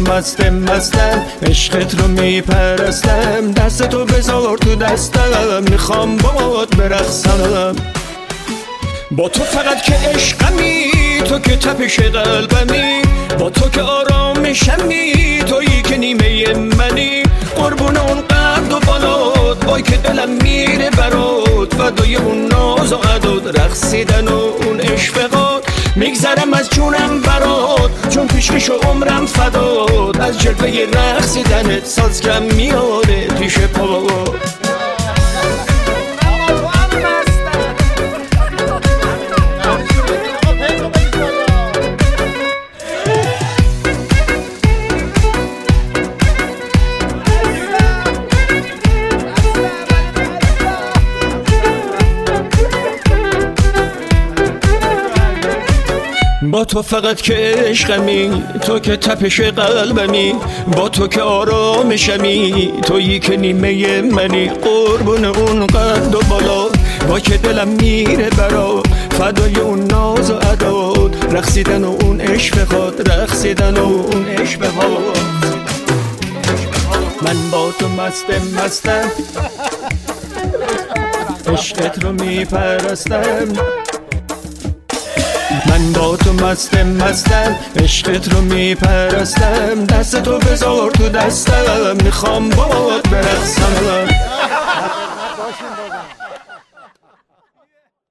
مستم عشقت رو میپرستم، دست تو بذار تو دستم، میخوام باهات برقصم. با تو فقط که عشقمی، تو که تپش قلبمی، با تو که آرامشمی، تویی که نیمه منی. قربون اون قد و بالات، وای که دلم میره برات، فدای اون ناز و عداد، رقصیدن و اون اشفقات. میگذرم از جونم برات، چون پیشکش عمرم فداد، از جلوه رقصیدنت سازگم میاره پیش پات. با تو فقط که عشقمی، تو که تپش قلبمی، با تو که آرامشمی، تویی که نیمه منی. قربون اون قد و بالا، با که دلم میره برا، فدای اون ناز و عداد، رقصیدن و اون اشفقات، رقصیدن و اون اشفقات. من با تو مستم عشقت رو میپرستم، من با تو مستم عشقت رو میپرستم، دست تو بذار تو دستم، میخوام باهات برقصم.